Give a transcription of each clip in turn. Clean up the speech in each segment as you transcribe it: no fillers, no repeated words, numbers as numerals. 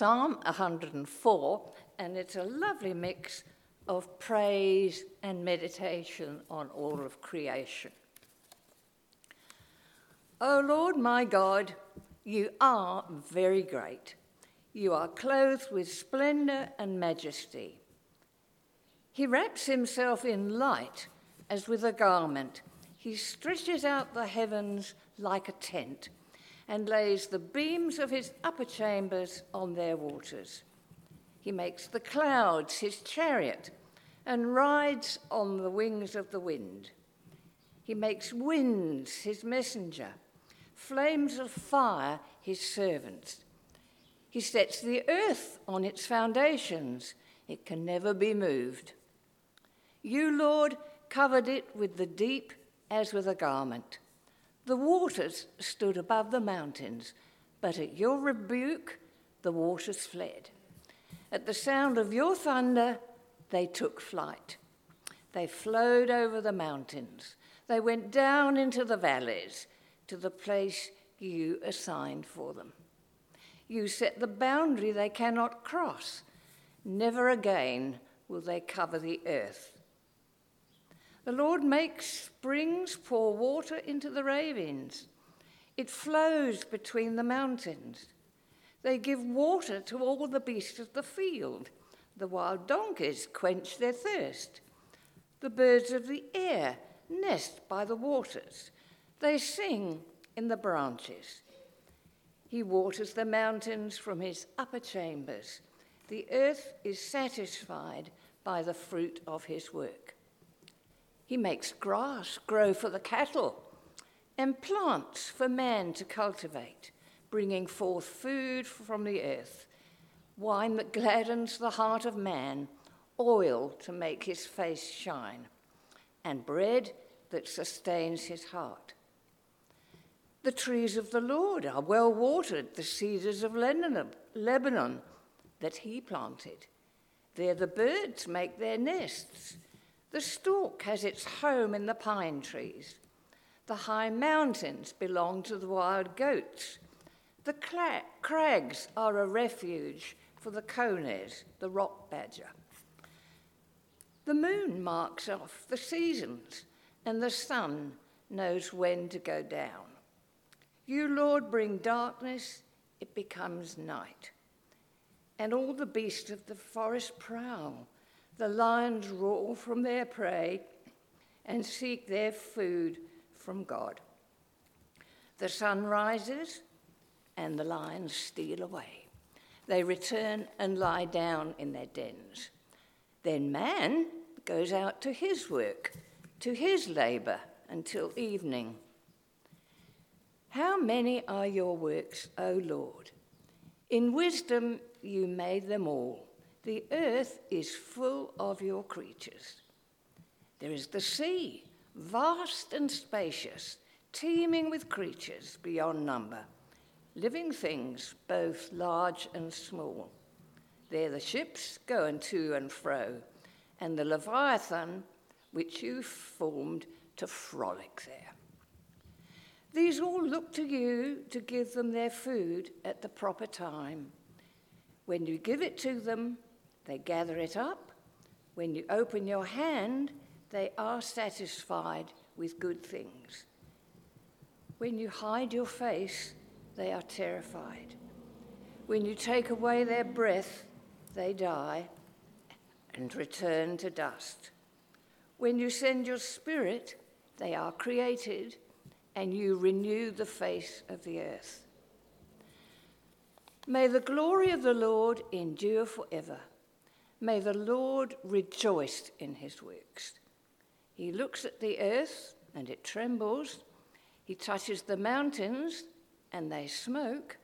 Psalm 104, and it's a lovely mix of praise and meditation on all of creation. O Lord my God, you are very great. You are clothed with splendor and majesty. He wraps himself in light as with a garment. He stretches out the heavens like a tent and lays the beams of his upper chambers on their waters. He makes the clouds his chariot and rides on the wings of the wind. He makes winds his messenger, flames of fire his servants. He sets the earth on its foundations. It can never be moved. You, Lord, covered it with the deep as with a garment. The waters stood above the mountains, but at your rebuke the waters fled. At the sound of your thunder they took flight. They flowed over the mountains. They went down into the valleys to the place you assigned for them. You set the boundary they cannot cross. Never again will they cover the earth. The Lord makes springs pour water into the ravines. It flows between the mountains. They give water to all the beasts of the field. The wild donkeys quench their thirst. The birds of the air nest by the waters. They sing in the branches. He waters the mountains from his upper chambers. The earth is satisfied by the fruit of his work. He makes grass grow for the cattle and plants for man to cultivate, bringing forth food from the earth, wine that gladdens the heart of man, oil to make his face shine, and bread that sustains his heart. The trees of the Lord are well watered, the cedars of Lebanon that he planted. There the birds make their nests. The stork has its home in the pine trees. The high mountains belong to the wild goats. The crags are a refuge for the cones, the rock badger. The moon marks off the seasons, and the sun knows when to go down. You, Lord, bring darkness, it becomes night. And all the beasts of the forest prowl. The lions roar from their prey and seek their food from God. The sun rises and the lions steal away. They return and lie down in their dens. Then man goes out to his work, to his labor until evening. How many are your works, O Lord? In wisdom you made them all. The earth is full of your creatures. There is the sea, vast and spacious, teeming with creatures beyond number, living things both large and small. There the ships go to and fro, and the Leviathan, which you formed to frolic there. These all look to you to give them their food at the proper time. When you give it to them, they gather it up. When you open your hand, they are satisfied with good things. When you hide your face, they are terrified. When you take away their breath, they die and return to dust. When you send your spirit, they are created, and you renew the face of the earth. May the glory of the Lord endure forever. May the Lord rejoice in his works. He looks at the earth, and it trembles. He touches the mountains, and they smoke.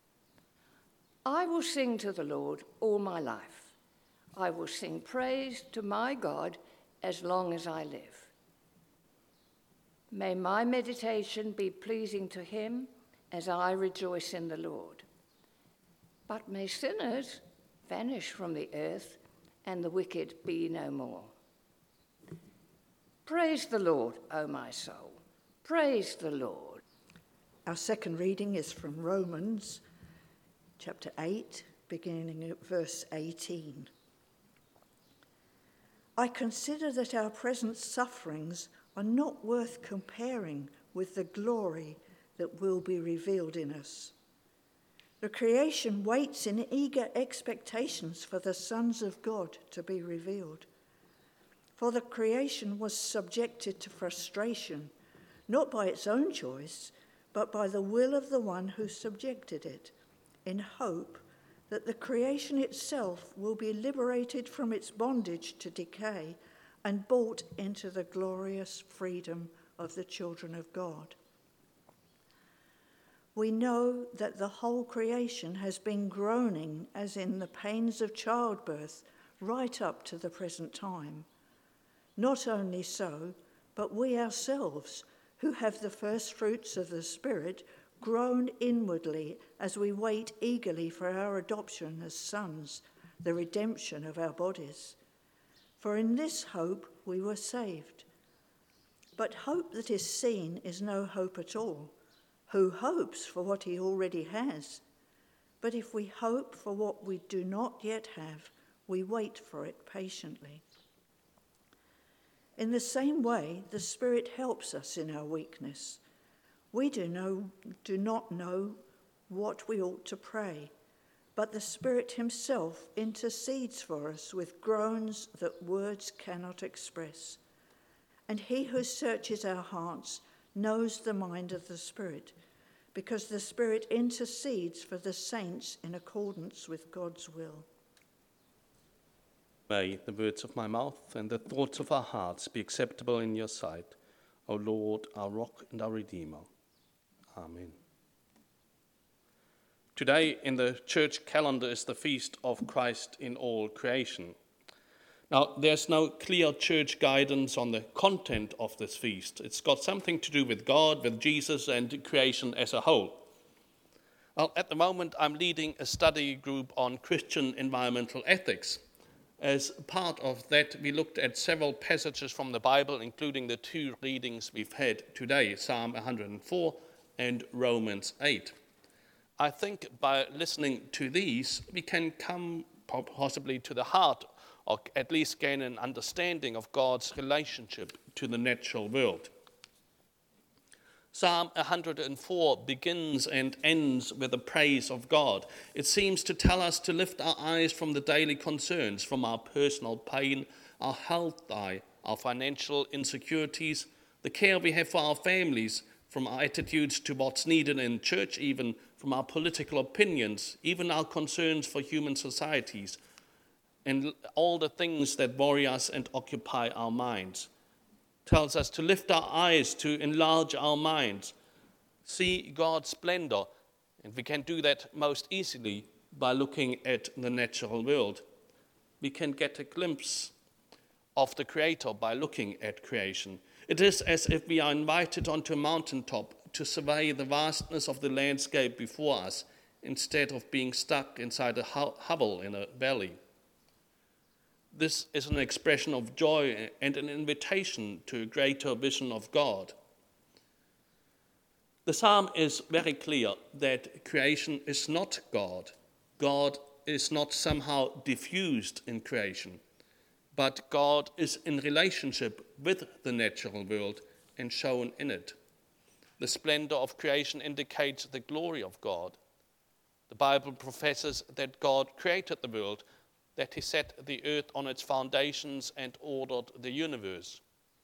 I will sing to the Lord all my life. I will sing praise to my God as long as I live. May my meditation be pleasing to him as I rejoice in the Lord. But may sinners vanish from the earth and the wicked be no more. Praise the Lord, O my soul. Praise the Lord. Our second reading is from Romans chapter 8, beginning at verse 18. I consider that our present sufferings are not worth comparing with the glory that will be revealed in us. The creation waits in eager expectations for the sons of God to be revealed. For the creation was subjected to frustration, not by its own choice, but by the will of the one who subjected it, in hope that the creation itself will be liberated from its bondage to decay and brought into the glorious freedom of the children of God. We know that the whole creation has been groaning as in the pains of childbirth right up to the present time. Not only so, but we ourselves, who have the first fruits of the Spirit, groan inwardly as we wait eagerly for our adoption as sons, the redemption of our bodies. For in this hope we were saved. But hope that is seen is no hope at all. Who hopes for what he already has? But if we hope for what we do not yet have, we wait for it patiently. In the same way, the Spirit helps us in our weakness. We do not know what we ought to pray, but the Spirit himself intercedes for us with groans that words cannot express. And he who searches our hearts knows the mind of the Spirit, because the Spirit intercedes for the saints in accordance with God's will. May the words of my mouth and the thoughts of our hearts be acceptable in your sight, O Lord, our rock and our Redeemer. Amen. Today in the church calendar is the feast of Christ in all creation. Now, there's no clear church guidance on the content of this feast. It's got something to do with God, with Jesus, and creation as a whole. Well, at the moment, I'm leading a study group on Christian environmental ethics. As part of that, we looked at several passages from the Bible, including the two readings we've had today, Psalm 104 and Romans 8. I think by listening to these, we can come possibly to the heart, or at least gain an understanding of God's relationship to the natural world. Psalm 104 begins and ends with the praise of God. It seems to tell us to lift our eyes from the daily concerns, from our personal pain, our health, our financial insecurities, the care we have for our families, from our attitudes to what's needed in church, even from our political opinions, even our concerns for human societies, and all the things that worry us and occupy our minds. Tells us to lift our eyes, to enlarge our minds, see God's splendor, and we can do that most easily by looking at the natural world. We can get a glimpse of the Creator by looking at creation. It is as if we are invited onto a mountaintop to survey the vastness of the landscape before us, instead of being stuck inside a hovel in a valley. This is an expression of joy and an invitation to a greater vision of God. The psalm is very clear that creation is not God. God is not somehow diffused in creation, but God is in relationship with the natural world and shown in it. The splendor of creation indicates the glory of God. The Bible professes that God created the world, that he set the earth on its foundations and ordered the universe.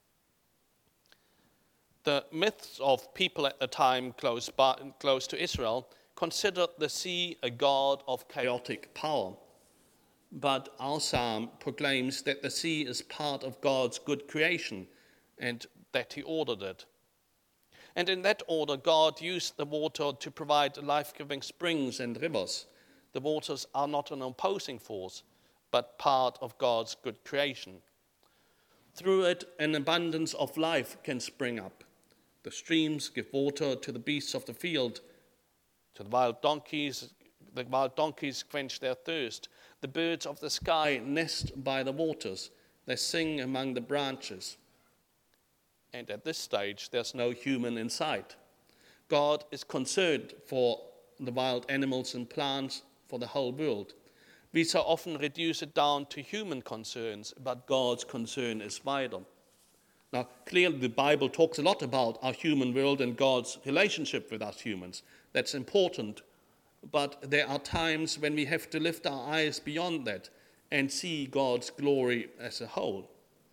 The myths of people at the time close to Israel considered the sea a god of chaotic power. But our psalm proclaims that the sea is part of God's good creation and that he ordered it. And in that order, God used the water to provide life-giving springs and rivers. The waters are not an opposing force, but part of God's good creation. Through it, an abundance of life can spring up. The streams give water to the beasts of the field, to the wild donkeys. The wild donkeys quench their thirst. The birds of the sky nest by the waters. They sing among the branches. And at this stage, there's no human in sight. God is concerned for the wild animals and plants, for the whole world. We so often reduce it down to human concerns, but God's concern is wider. Now, clearly the Bible talks a lot about our human world and God's relationship with us humans. That's important. But there are times when we have to lift our eyes beyond that and see God's glory as a whole.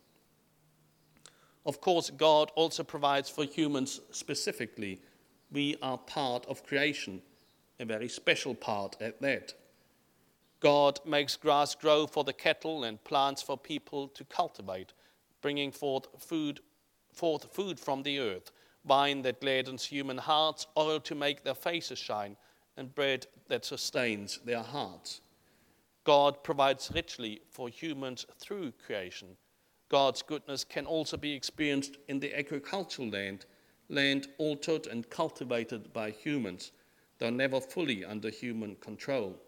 Of course, God also provides for humans specifically. We are part of creation, a very special part at that. God makes grass grow for the cattle and plants for people to cultivate, bringing forth food from the earth, wine that gladdens human hearts, oil to make their faces shine, and bread that sustains their hearts. God provides richly for humans through creation. God's goodness can also be experienced in the agricultural land altered and cultivated by humans, though never fully under human control.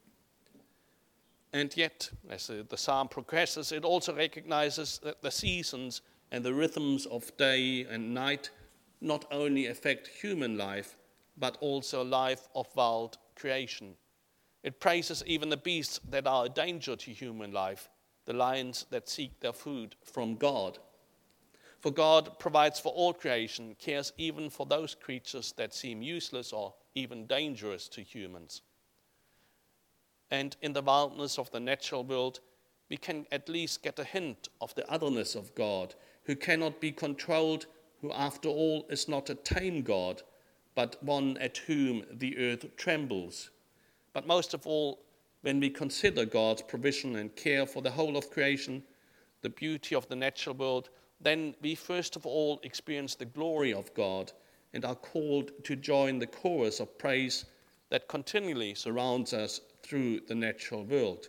And yet, as the psalm progresses, it also recognizes that the seasons and the rhythms of day and night not only affect human life, but also life of wild creation. It praises even the beasts that are a danger to human life, the lions that seek their food from God. For God provides for all creation, cares even for those creatures that seem useless or even dangerous to humans. And in the wildness of the natural world, we can at least get a hint of the otherness of God, who cannot be controlled, who after all is not a tame God, but one at whom the earth trembles. But most of all, when we consider God's provision and care for the whole of creation, the beauty of the natural world, then we first of all experience the glory of God and are called to join the chorus of praise that continually surrounds us through the natural world.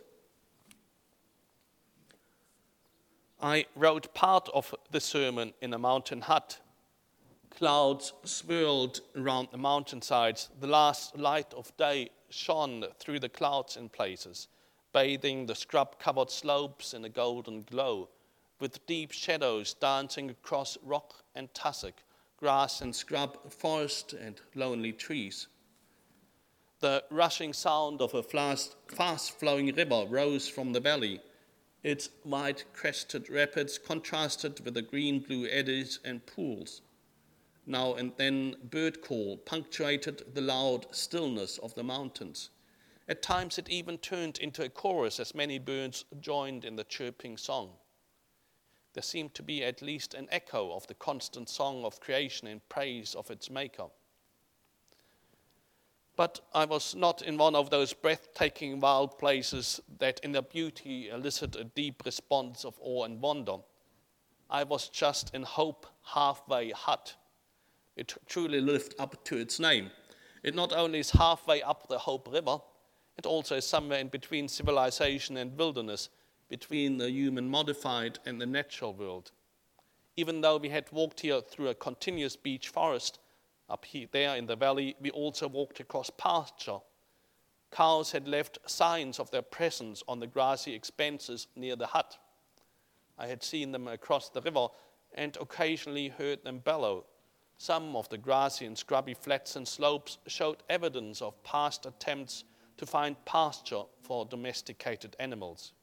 I wrote part of the sermon in a mountain hut. Clouds swirled around the mountainsides. The last light of day shone through the clouds in places, bathing the scrub-covered slopes in a golden glow, with deep shadows dancing across rock and tussock, grass and scrub, forest and lonely trees. The rushing sound of a fast-flowing river rose from the valley. Its white-crested rapids contrasted with the green-blue eddies and pools. Now and then bird call punctuated the loud stillness of the mountains. At times it even turned into a chorus as many birds joined in the chirping song. There seemed to be at least an echo of the constant song of creation in praise of its maker. But I was not in one of those breathtaking wild places that in their beauty elicit a deep response of awe and wonder. I was just in Hope Halfway Hut. It truly lived up to its name. It not only is halfway up the Hope River, it also is somewhere in between civilization and wilderness, between the human-modified and the natural world. Even though we had walked here through a continuous beech forest, up there in the valley, we also walked across pasture. Cows had left signs of their presence on the grassy expanses near the hut. I had seen them across the river and occasionally heard them bellow. Some of the grassy and scrubby flats and slopes showed evidence of past attempts to find pasture for domesticated animals.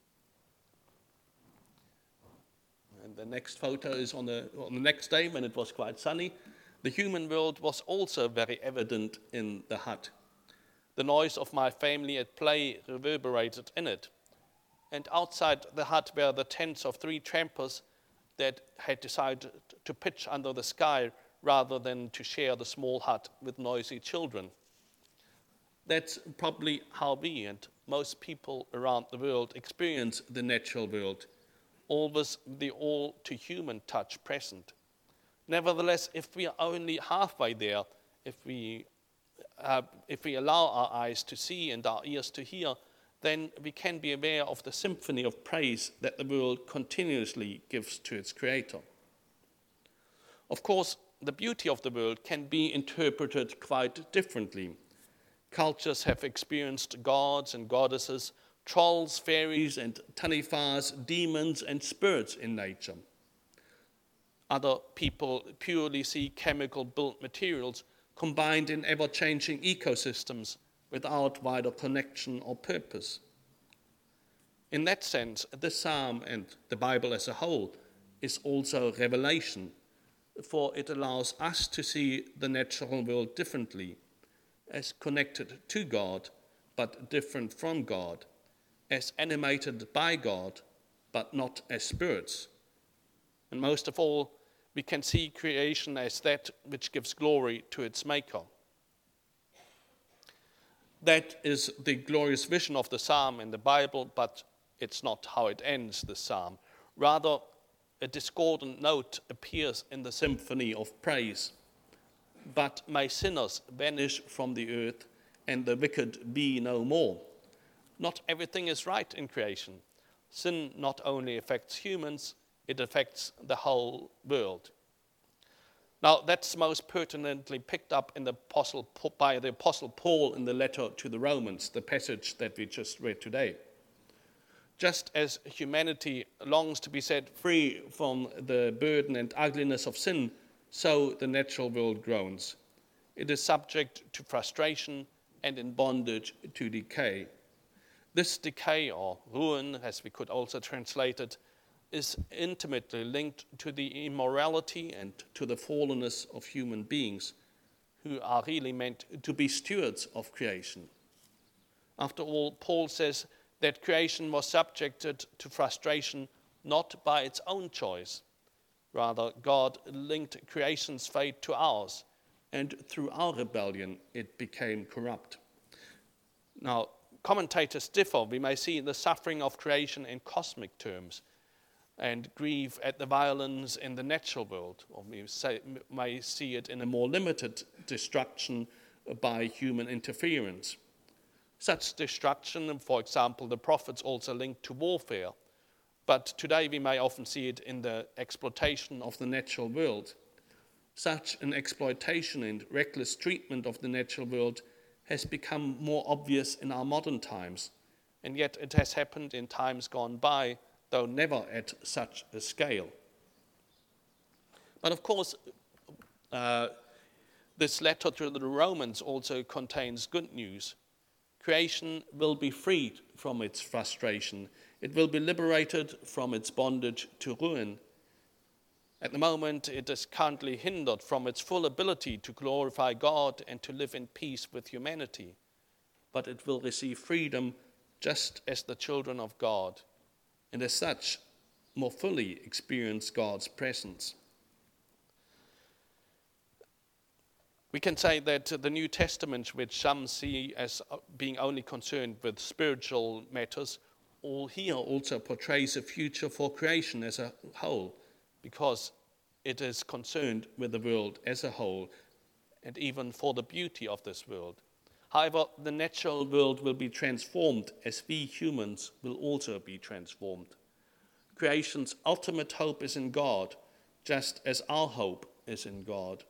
And the next photo is on the next day when it was quite sunny. The human world was also very evident in the hut. The noise of my family at play reverberated in it. And outside the hut were the tents of 3 trampers that had decided to pitch under the sky rather than to share the small hut with noisy children. That's probably how we and most people around the world experience the natural world, always the all-too-human touch present. Nevertheless, if we are only halfway there, if we allow our eyes to see and our ears to hear, then we can be aware of the symphony of praise that the world continuously gives to its creator. Of course, the beauty of the world can be interpreted quite differently. Cultures have experienced gods and goddesses, trolls, fairies and tanifas, demons and spirits in nature. Other people purely see chemical-built materials combined in ever-changing ecosystems without wider connection or purpose. In that sense, this psalm and the Bible as a whole is also revelation, for it allows us to see the natural world differently, as connected to God, but different from God, as animated by God, but not as spirits. And most of all, we can see creation as that which gives glory to its maker. That is the glorious vision of the psalm in the Bible, but it's not how it ends, the psalm. Rather, a discordant note appears in the symphony of praise. But may sinners vanish from the earth and the wicked be no more. Not everything is right in creation. Sin not only affects humans, it affects the whole world. Now, that's most pertinently picked up by the Apostle Paul in the letter to the Romans, the passage that we just read today. Just as humanity longs to be set free from the burden and ugliness of sin, so the natural world groans. It is subject to frustration and in bondage to decay. This decay, or ruin, as we could also translate it, is intimately linked to the immorality and to the fallenness of human beings, who are really meant to be stewards of creation. After all, Paul says that creation was subjected to frustration not by its own choice. Rather, God linked creation's fate to ours, and through our rebellion, it became corrupt. Now, commentators differ. We may see the suffering of creation in cosmic terms, and grieve at the violence in the natural world, or we may see it in a more limited destruction by human interference. Such destruction, for example, the prophets also linked to warfare, but today we may often see it in the exploitation of the natural world. Such an exploitation and reckless treatment of the natural world has become more obvious in our modern times, and yet it has happened in times gone by, though never at such a scale. But of course, this letter to the Romans also contains good news. Creation will be freed from its frustration. It will be liberated from its bondage to ruin. At the moment, it is currently hindered from its full ability to glorify God and to live in peace with humanity. But it will receive freedom just as the children of God, and as such, more fully experience God's presence. We can say that the New Testament, which some see as being only concerned with spiritual matters, here also portrays a future for creation as a whole, because it is concerned with the world as a whole, and even for the beauty of this world. However, the natural world will be transformed as we humans will also be transformed. Creation's ultimate hope is in God, just as our hope is in God.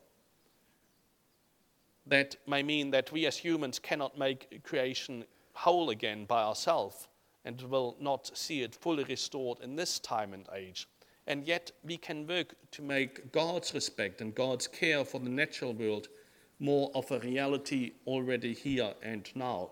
That may mean that we as humans cannot make creation whole again by ourselves and will not see it fully restored in this time and age. And yet we can work to make God's respect and God's care for the natural world more of a reality already here and now.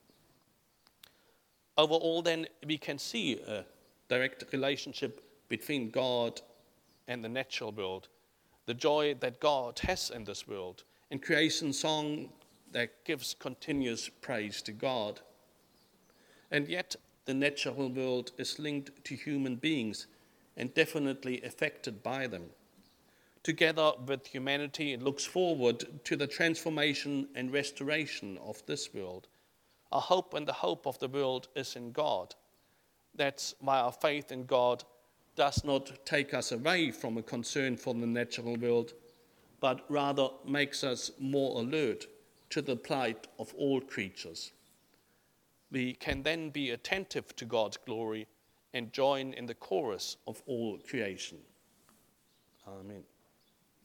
Overall, then, we can see a direct relationship between God and the natural world, the joy that God has in this world, and creation song that gives continuous praise to God. And yet, the natural world is linked to human beings and definitely affected by them. Together with humanity, it looks forward to the transformation and restoration of this world. Our hope and the hope of the world is in God. That's why our faith in God does not take us away from a concern for the natural world, but rather makes us more alert to the plight of all creatures. We can then be attentive to God's glory and join in the chorus of all creation. Amen.